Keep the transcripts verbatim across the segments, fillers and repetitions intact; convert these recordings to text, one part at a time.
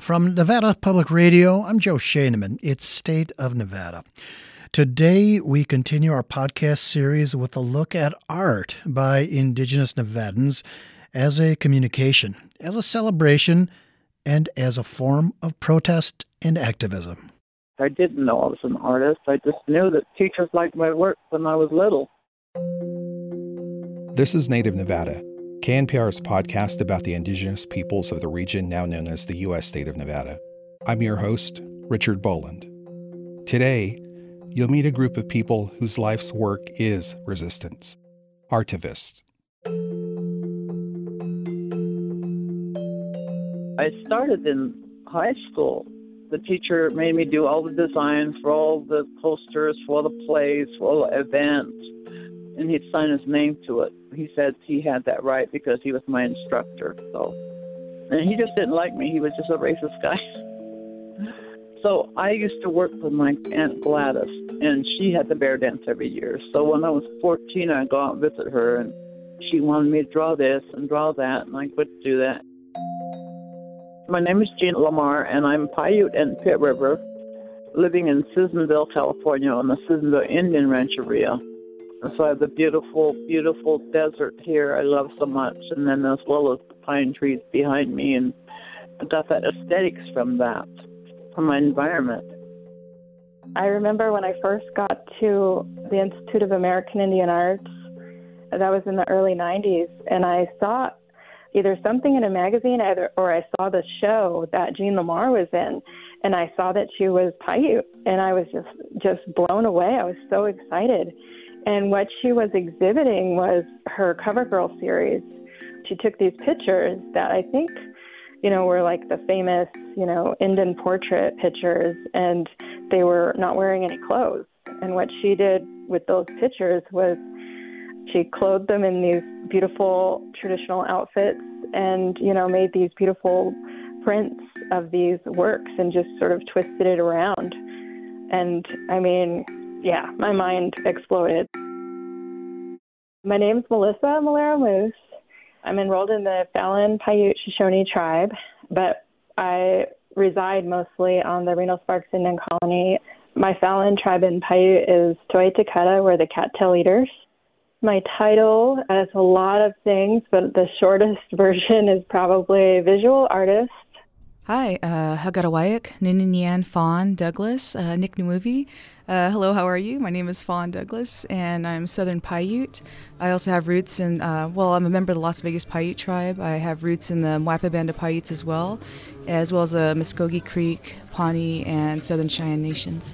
From Nevada Public Radio, I'm Joe Schoeneman. It's State of Nevada. Today, we continue our podcast series with a look at art by Indigenous Nevadans as a communication, as a celebration, and as a form of protest and activism. I didn't know I was an artist. I just knew that teachers liked my work when I was little. This is Native Nevada, K N P R's podcast about the indigenous peoples of the region now known as the U S state of Nevada. I'm your host, Richard Boland. Today, you'll meet a group of people whose life's work is resistance. Artivists. I started in high school. The teacher made me do all the designs for all the posters, for all the plays, for all the events, and he'd sign his name to it. He said he had that right because he was my instructor. So, and he just didn't like me. He was just a racist guy. So I used to work with my Aunt Gladys, and she had the bear dance every year. So when I was fourteen, I'd go out and visit her, and she wanted me to draw this and draw that, and I quit to do that. My name is Jean Lamar, and I'm Paiute and Pit River, living in Susanville, California, on the Susanville Indian Rancheria. And so I have the beautiful, beautiful desert here I love so much, and then as well as the pine trees behind me, and I got that aesthetics from that, from my environment. I remember when I first got to the Institute of American Indian Arts, that was in the early nineties, and I saw either something in a magazine either, or I saw the show that Jean Lamar was in, and I saw that she was Paiute, and I was just, just blown away. I was so excited. And what she was exhibiting was her CoverGirl series. She took these pictures that I think, you know, were like the famous, you know, Indian portrait pictures, and they were not wearing any clothes. And what she did with those pictures was she clothed them in these beautiful traditional outfits and, you know, made these beautiful prints of these works and just sort of twisted it around. And I mean, yeah, my mind exploded. My name's Melissa Malera Moose. I'm enrolled in the Fallon Paiute Shoshone tribe, but I reside mostly on the Reno Sparks Indian Colony. My Fallon tribe in Paiute is Toi Takata. We're the cattail eaters. My title is a lot of things, but the shortest version is probably visual artist. Hi, uh, Hagarawayak, Nininian Fawn Douglas, uh, Nick Numuvi. Uh, hello, how are you? My name is Fawn Douglas, and I'm Southern Paiute. I also have roots in, uh, well, I'm a member of the Las Vegas Paiute tribe. I have roots in the Mwapa Band of Paiutes as well, as well as the Muskogee Creek, Pawnee, and Southern Cheyenne nations.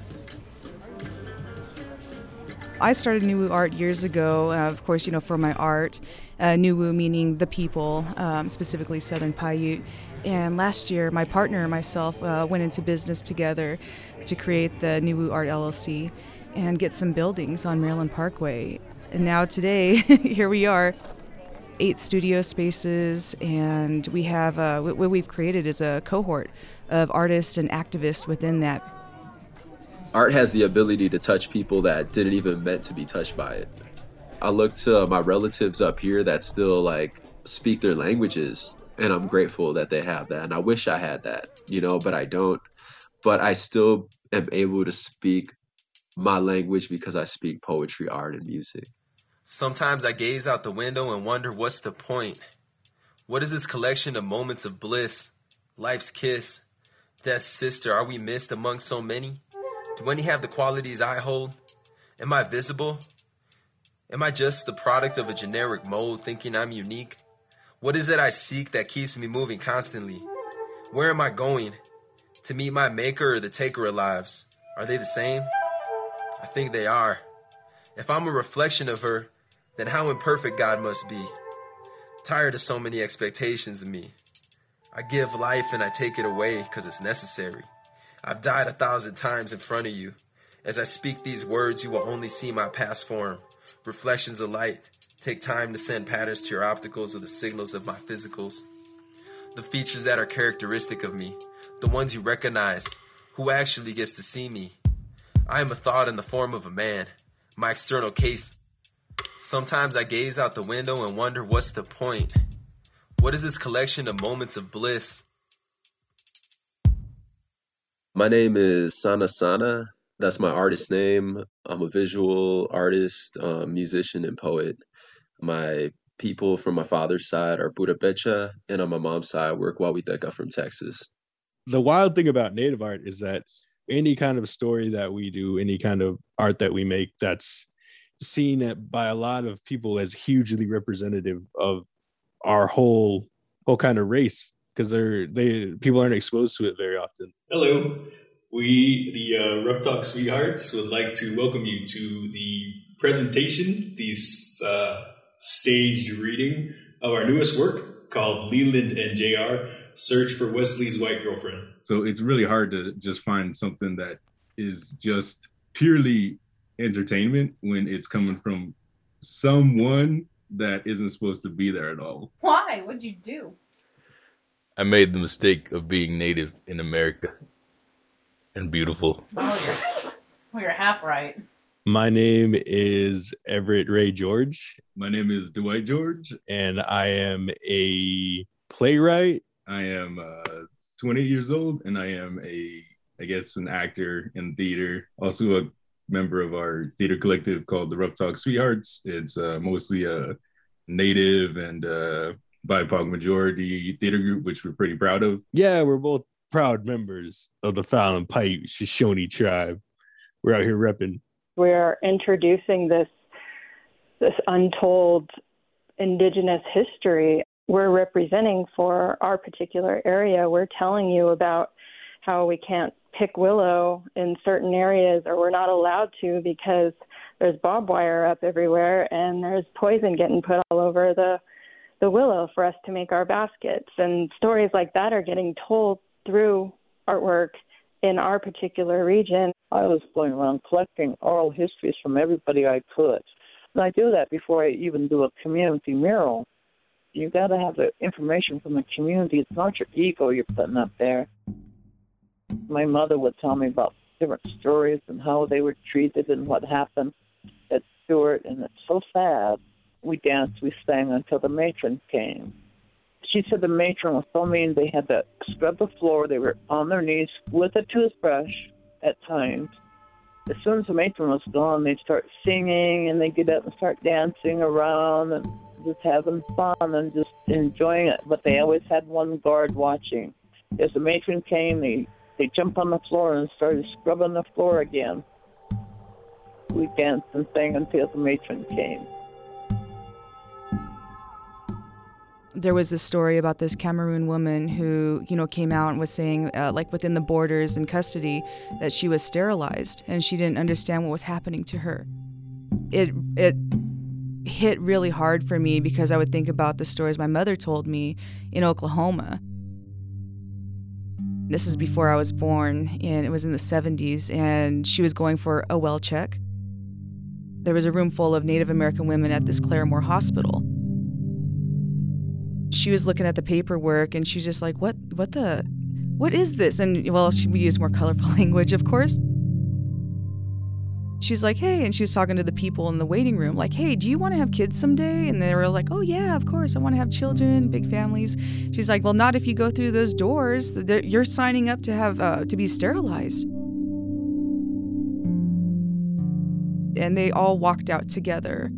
I started Nuwu Art years ago, uh, of course, you know, for my art. Uh, Nuwu meaning the people, um, specifically Southern Paiute. And last year, my partner and myself uh, went into business together to create the Nuwu Art L L C and get some buildings on Maryland Parkway. And now today, here we are, eight studio spaces, and we have, uh, what we've created is a cohort of artists and activists within that. Art has the ability to touch people that didn't even meant to be touched by it. I look to my relatives up here that still like speak their languages, and I'm grateful that they have that. And I wish I had that, you know, but I don't. But I still am able to speak my language because I speak poetry, art, and music. Sometimes I gaze out the window and wonder what's the point? What is this collection of moments of bliss, life's kiss, death's sister? Are we missed among so many? Do any have the qualities I hold? Am I visible? Am I just the product of a generic mold thinking I'm unique? What is it I seek that keeps me moving constantly? Where am I going? To meet my maker or the taker of lives? Are they the same? I think they are. If I'm a reflection of her, then how imperfect God must be. Tired of so many expectations of me. I give life and I take it away because it's necessary. I've died a thousand times in front of you. As I speak these words, you will only see my past form. Reflections of light. Take time to send patterns to your opticals of the signals of my physicals. The features that are characteristic of me. The ones you recognize. Who actually gets to see me. I am a thought in the form of a man. My external case. Sometimes I gaze out the window and wonder what's the point. What is this collection of moments of bliss? My name is Sana Sana. That's my artist name. I'm a visual artist, um, musician, and poet. My people from my father's side are Purepecha, and on my mom's side, we're Guawiteca from Texas. The wild thing about Native art is that any kind of story that we do, any kind of art that we make that's seen by a lot of people as hugely representative of our whole whole kind of race, because they're they people aren't exposed to it very often. Hello, we the uh, Rough Talk Sweethearts would like to welcome you to the presentation, these uh, staged reading of our newest work called Leland and J R Search for Wesley's White Girlfriend. So it's really hard to just find something that is just purely entertainment when it's coming from someone that isn't supposed to be there at all. Why? What'd you do? I made the mistake of being native in America and beautiful. Oh, you're, well, you're half right. My name is Everett Ray George. My name is Dwight George. And I am a playwright. I am uh, twenty years old, and I am a, I guess, an actor in theater. Also a member of our theater collective called the Rough Talk Sweethearts. It's uh, mostly a Native and uh, B I P O C majority theater group, which we're pretty proud of. Yeah, we're both proud members of the Fallon Pike Shoshone tribe. We're out here repping. We're introducing this this untold indigenous history. We're representing for our particular area. We're telling you about how we can't pick willow in certain areas, or we're not allowed to because there's barbed wire up everywhere and there's poison getting put all over the the willow for us to make our baskets. And stories like that are getting told through artwork in our particular region. I was going around collecting oral histories from everybody I could. And I do that before I even do a community mural. You got to have the information from the community. It's not your ego you're putting up there. My mother would tell me about different stories and how they were treated and what happened at Stewart, and it's so sad. We danced, we sang until the matron came. She said the matron was so mean they had to scrub the floor. They were on their knees with a toothbrush at times. As soon as the matron was gone, they'd start singing and they'd get up and start dancing around and just having fun and just enjoying it. But they always had one guard watching. As the matron came, they, they jumped on the floor and started scrubbing the floor again. We danced and sang until the matron came. There was this story about this Cameroon woman who, you know, came out and was saying, uh, like within the borders in custody, that she was sterilized and she didn't understand what was happening to her. It it hit really hard for me because I would think about the stories my mother told me in Oklahoma. This is before I was born, and it was in the seventies, and she was going for a well check. There was a room full of Native American women at this Claremore hospital. She was looking at the paperwork and she's just like, what, what the, what is this? And well, she, we use more colorful language, of course. She's like, hey, and she was talking to the people in the waiting room, like, hey, do you want to have kids someday? And they were like, oh yeah, of course, I want to have children, big families. She's like, well, not if you go through those doors. They're, you're signing up to have, uh, to be sterilized. And they all walked out together.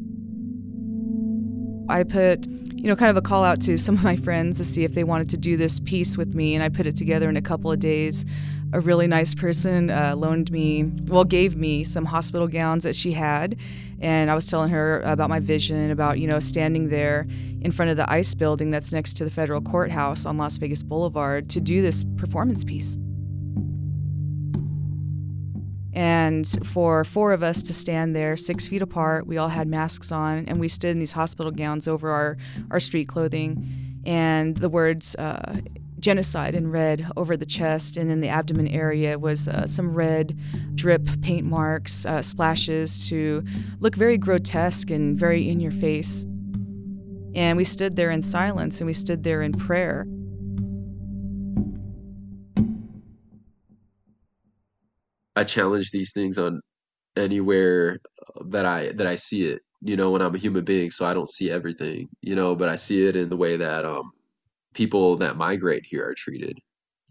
I put, you know, kind of a call out to some of my friends to see if they wanted to do this piece with me, and I put it together in a couple of days. A really nice person uh, loaned me, well, gave me some hospital gowns that she had, and I was telling her about my vision, about, you know, standing there in front of the ICE building that's next to the federal courthouse on Las Vegas Boulevard to do this performance piece. And for four of us to stand there six feet apart, we all had masks on, and we stood in these hospital gowns over our, our street clothing. And the words uh, genocide in red over the chest, and in the abdomen area was uh, some red drip paint marks, uh, splashes to look very grotesque and very in your face. And we stood there in silence, and we stood there in prayer. I challenge these things on anywhere that I that I see it, you know, when I'm a human being, so I don't see everything, you know, but I see it in the way that um people that migrate here are treated.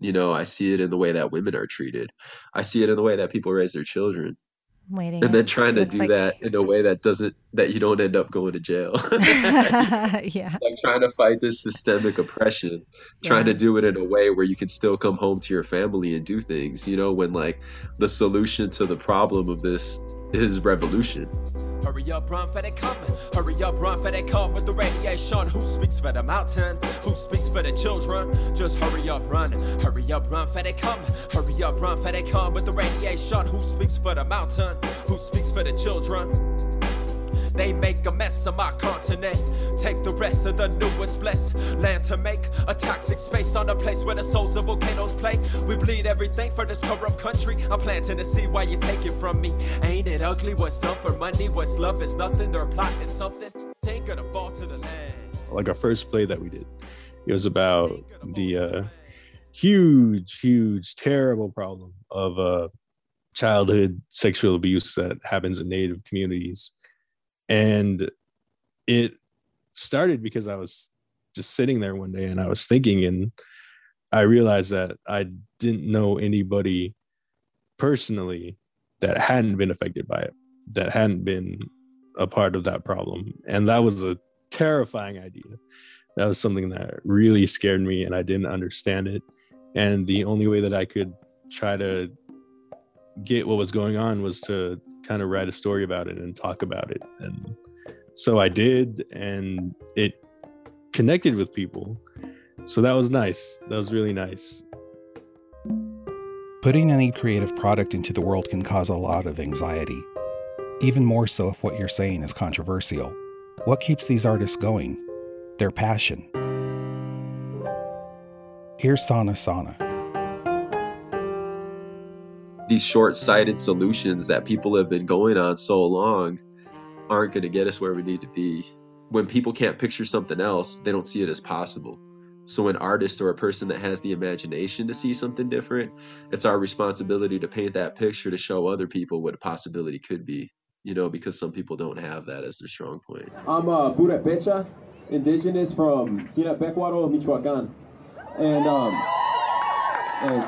You know, I see it in the way that women are treated. I see it in the way that people raise their children. Waiting. And then trying to Looks do like- that in a way that doesn't, that you don't end up going to jail. Yeah. Like trying to fight this systemic oppression, trying Yeah. to do it in a way where you can still come home to your family and do things, you know, when like the solution to the problem of this is revolution. Hurry up, run for they coming. Hurry up, run for they come with the radiation. Who speaks for the mountain? Who speaks for the children? Just hurry up, run. Hurry up, run for they coming. Hurry up, run for they come with the radiation. Who speaks for the mountain? Who speaks for the children? They make a mess of my continent. Take the rest of the newest blessed land to make a toxic space on a place where the souls of volcanoes play. We bleed everything for this corrupt country. I'm planting to see why you take it from me. Ain't it ugly? What's done for money? What's love is nothing. They're plotting something. Ain't gonna fall to the land. Like our first play that we did, it was about the uh, huge, huge, terrible problem of uh, childhood sexual abuse that happens in Native communities. And it started because I was just sitting there one day and I was thinking, and I realized that I didn't know anybody personally that hadn't been affected by it, that hadn't been a part of that problem. And that was a terrifying idea. That was something that really scared me, and I didn't understand it. And the only way that I could try to get what was going on was to kind of write a story about it and talk about it. And so I did, and it connected with people. So that was nice. That was really nice. Putting any creative product into the world can cause a lot of anxiety, even more so if what you're saying is controversial. What keeps these artists going? Their passion. Here's Sana Sana. These short-sighted solutions that people have been going on so long aren't going to get us where we need to be. When people can't picture something else, they don't see it as possible. So an artist or a person that has the imagination to see something different, it's our responsibility to paint that picture to show other people what a possibility could be, you know, because some people don't have that as their strong point. I'm uh, Buda Becha, indigenous from Sinapecuaro, Michoacan. And, um, and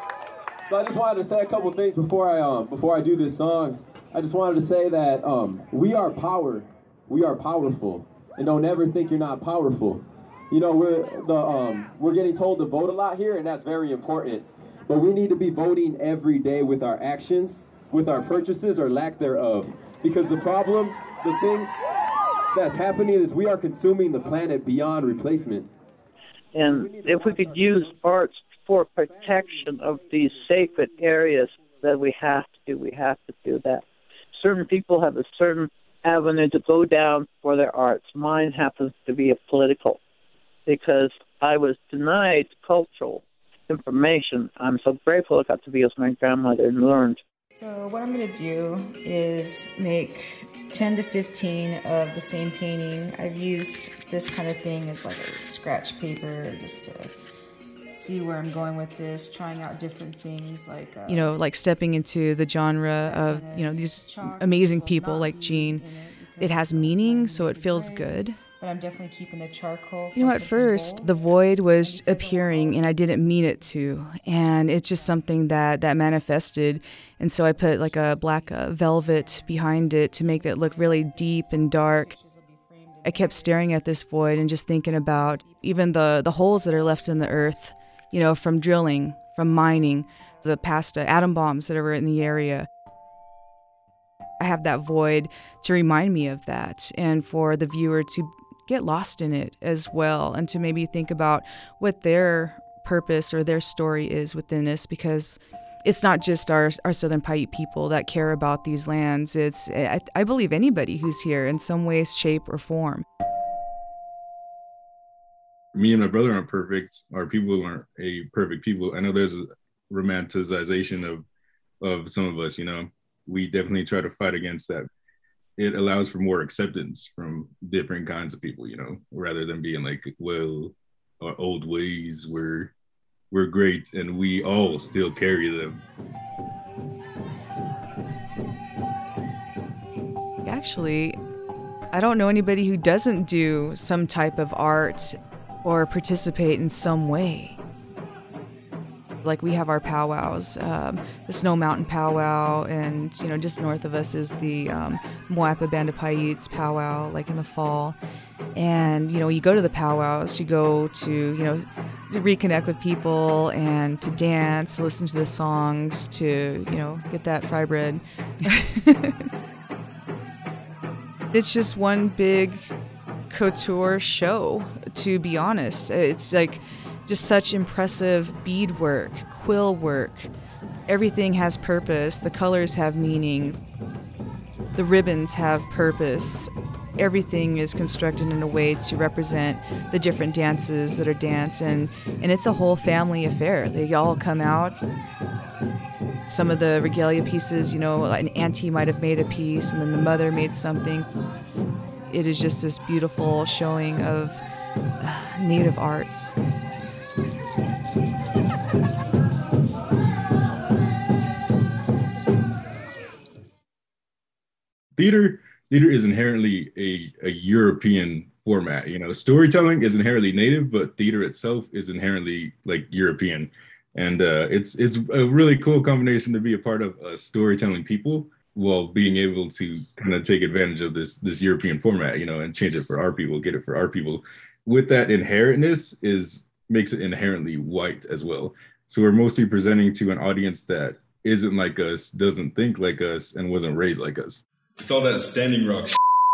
so I just wanted to say a couple things before I um, before I do this song. I just wanted to say that um, we are power. We are powerful. And don't ever think you're not powerful. You know, we're the um, we're getting told to vote a lot here, and that's very important. But we need to be voting every day with our actions, with our purchases or lack thereof. Because the problem, the thing that's happening is we are consuming the planet beyond replacement. And if we could use arts for protection of these sacred areas, that we have to do, we have to do that. Certain people have a certain avenue to go down for their arts. Mine happens to be a political, because I was denied cultural information. I'm so grateful I got to be with my grandmother and learned. So what I'm going to do is make ten to fifteen of the same painting. I've used this kind of thing as like a scratch paper just to see where I'm going with this, trying out different things like... Uh, you know, like stepping into the genre of, you know, these amazing people like Jean. It has meaning, so it feels good. But I'm definitely keeping the charcoal. You know, at first, the void was appearing, and I didn't mean it to. And it's just something that, that manifested. And so I put like a black uh, velvet behind it to make it look really deep and dark. I kept staring at this void and just thinking about even the, the holes that are left in the earth, you know, from drilling, from mining, the past uh, atom bombs that are in the area. I have that void to remind me of that, and for the viewer to get lost in it as well, and to maybe think about what their purpose or their story is within this, because it's not just our our Southern Paiute people that care about these lands. It's I, I believe anybody who's here in some way, shape, or form. Me and my brother aren't perfect. Our people aren't a perfect people. I know there's a romanticization of of some of us, you know. We definitely try to fight against that. It allows for more acceptance from different kinds of people, you know, rather than being like, well, our old ways were were great and we all still carry them. Actually, I don't know anybody who doesn't do some type of art or participate in some way. Like we have our powwows, um, the Snow Mountain powwow, and you know just north of us is the um, Moapa Band of Paiutes powwow, like in the fall. And you know you go to the powwows, you go to you know to reconnect with people and to dance, to listen to the songs, to you know get that fry bread. It's just one big couture show, to be honest. It's like just such impressive beadwork, quill work. Everything has purpose. The colors have meaning. The ribbons have purpose. Everything is constructed in a way to represent the different dances that are danced, and, and it's a whole family affair. They all come out. Some of the regalia pieces, you know, an auntie might have made a piece, and then the mother made something. It is just this beautiful showing of uh, Native arts. Theater theater is inherently a, a European format. You know, storytelling is inherently native, but theater itself is inherently like European. And uh, it's it's a really cool combination to be a part of a storytelling people while being able to kind of take advantage of this this European format, you know, and change it for our people, get it for our people. With that inherentness is makes it inherently white as well. So we're mostly presenting to an audience that isn't like us, doesn't think like us, and wasn't raised like us. It's all that Standing Rock.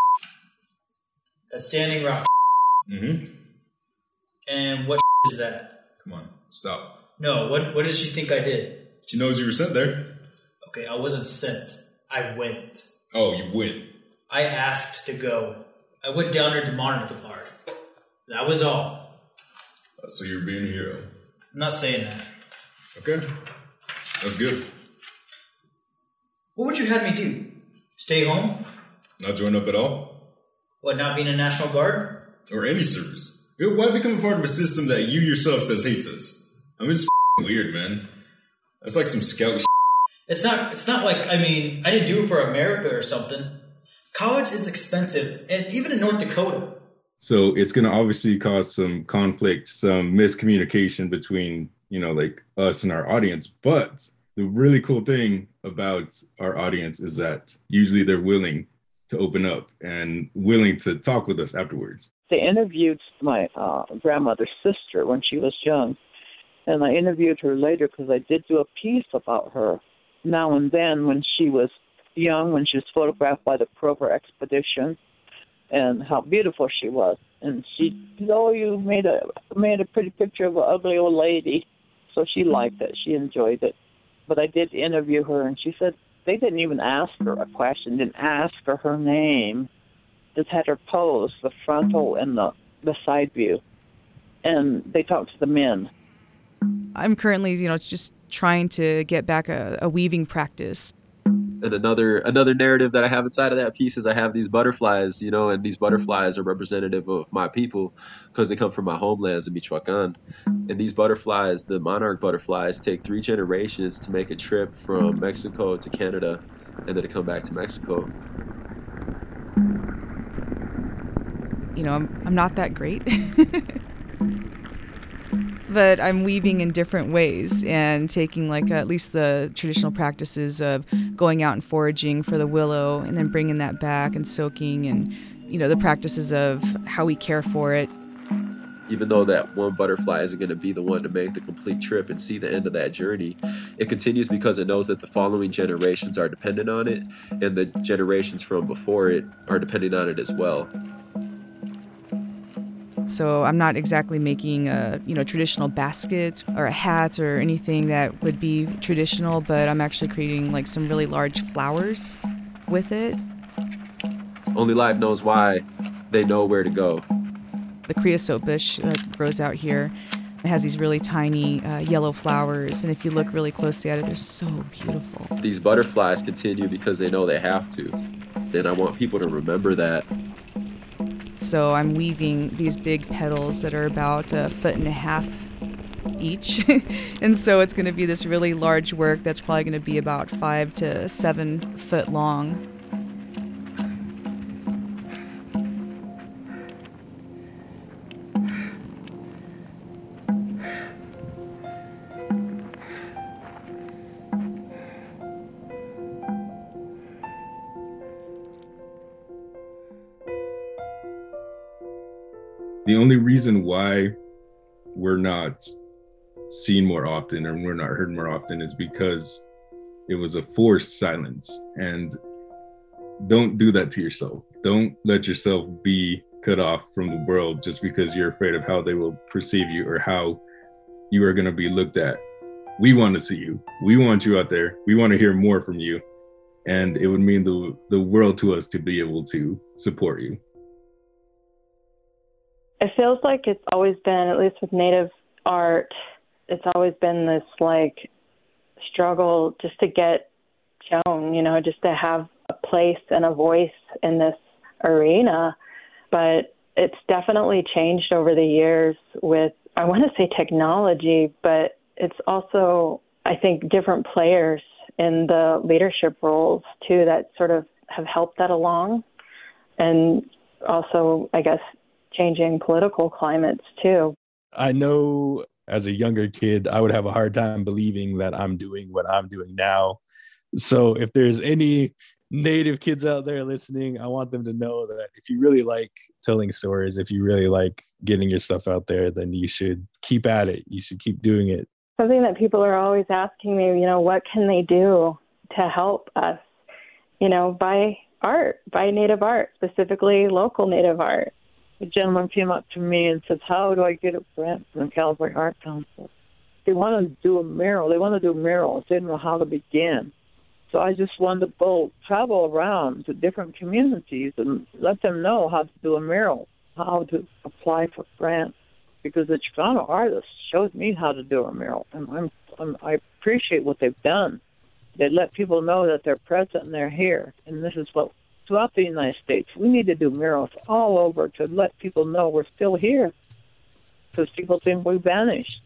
That Standing Rock. Mm-hmm. And what is that? Come on, stop. No, what what does she think I did? She knows you were sent there. Okay, I wasn't sent. I went. Oh, you went. I asked to go. I went down there to monitor the part. That was all. Uh, so you're being a hero. I'm not saying that. Okay. That's good. What would you have me do? Stay home? Not join up at all? What, not being a National Guard? Or any service. Why become a part of a system that you yourself says hates us? I mean, it's f***ing weird, man. That's like some scout shit. It's not, it's not like, I mean, I didn't do it for America or something. College is expensive, and even in North Dakota. So it's going to obviously cause some conflict, some miscommunication between, you know, like us and our audience. But the really cool thing about our audience is that usually they're willing to open up and willing to talk with us afterwards. They interviewed my uh, grandmother's sister when she was young, and I interviewed her later because I did do a piece about her now and then when she was young, when she was photographed by the Prover Expedition, and how beautiful she was. And she said, oh, you made a made a pretty picture of an ugly old lady. So she liked it. She enjoyed it. But I did interview her, and she said they didn't even ask her a question, didn't ask her her name. Just had her pose, the frontal and the, the side view. And they talked to the men. I'm currently, you know, just trying to get back a, a weaving practice. And another another narrative that I have inside of that piece is I have these butterflies, you know, and these butterflies are representative of my people because they come from my homelands in Michoacan. And these butterflies, the monarch butterflies, take three generations to make a trip from Mexico to Canada and then to come back to Mexico. You know, I'm, I'm not that great. But I'm weaving in different ways and taking like at least the traditional practices of going out and foraging for the willow and then bringing that back and soaking and, you know, the practices of how we care for it. Even though that one butterfly isn't going to be the one to make the complete trip and see the end of that journey, it continues because it knows that the following generations are dependent on it, and the generations from before it are depending on it as well. So I'm not exactly making a, you know, traditional basket or a hat or anything that would be traditional, but I'm actually creating like some really large flowers with it. Only Life knows why. They know where to go. The creosote bush that grows out here, it has these really tiny uh, yellow flowers, and if you look really closely at it, they're so beautiful. These butterflies continue because they know they have to, and I want people to remember that. So I'm weaving these big petals that are about a foot and a half each. And so it's going to be this really large work that's probably going to be about five to seven foot long. The only reason why we're not seen more often and we're not heard more often is because it was a forced silence. And don't do that to yourself. Don't let yourself be cut off from the world just because you're afraid of how they will perceive you or how you are going to be looked at. We want to see you. We want you out there. We want to hear more from you. And it would mean the, the world to us to be able to support you. It feels like it's always been, at least with Native art, it's always been this like struggle just to get shown, you know, just to have a place and a voice in this arena. But it's definitely changed over the years with, I want to say technology, but it's also, I think, different players in the leadership roles too that sort of have helped that along. And also, I guess, changing political climates too. I know as a younger kid, I would have a hard time believing that I'm doing what I'm doing now. So if there's any Native kids out there listening, I want them to know that if you really like telling stories, if you really like getting your stuff out there, then you should keep at it. You should keep doing it. Something that people are always asking me, you know, what can they do to help us? You know, buy art, buy Native art, specifically local Native art. A gentleman came up to me and says, how do I get a grant from the California Art Council? They want to do a mural. They want to do murals. They didn't know how to begin. So I just wanted to go travel around to different communities and let them know how to do a mural, how to apply for grants. Because the Chicano artist showed me how to do a mural, and I'm, I'm, I appreciate what they've done. They let people know that they're present and they're here, and this is what, throughout the United States, we need to do murals all over to let people know we're still here, because people think we vanished.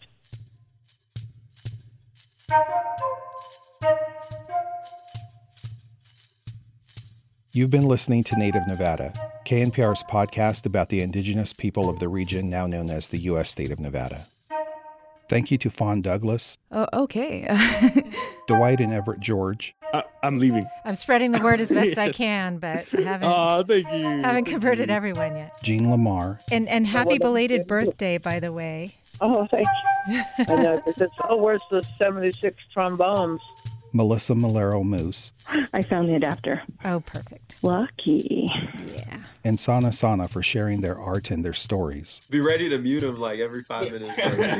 You've been listening to Native Nevada, K N P R's podcast about the indigenous people of the region now known as the U S state of Nevada. Thank you to Fawn Douglas. Oh, okay. Dwight and Everett George. I, I'm leaving. I'm spreading the word as best I can, but I haven't, oh, thank you. haven't thank converted you. everyone yet. Jean Lamar. And and happy belated birthday, by the way. Oh, thank you. And uh, it says, oh, where's the seventy-six trombones? Melissa Malero Moose. I found the adapter. Oh, perfect. Lucky. Yeah. And Sana Sana for sharing their art and their stories. Be ready to mute them like every five minutes.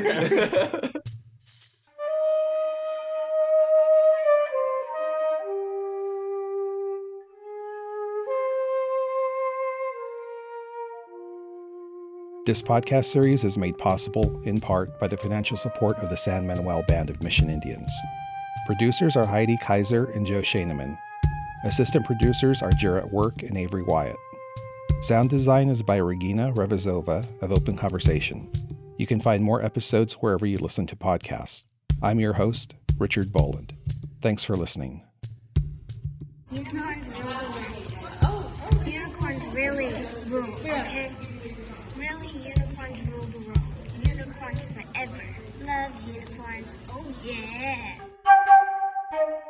This podcast series is made possible, in part, by the financial support of the San Manuel Band of Mission Indians. Producers are Heidi Kaiser and Joe Shaneman. Assistant producers are Jarrett Work and Avery Wyatt. Sound design is by Regina Revizova of Open Conversation. You can find more episodes wherever you listen to podcasts. I'm your host, Richard Boland. Thanks for listening. Unicorns rule the world. Oh, oh. Unicorns really rule, okay? Really, unicorns rule the world. Unicorns forever. Love unicorns. Oh, yeah.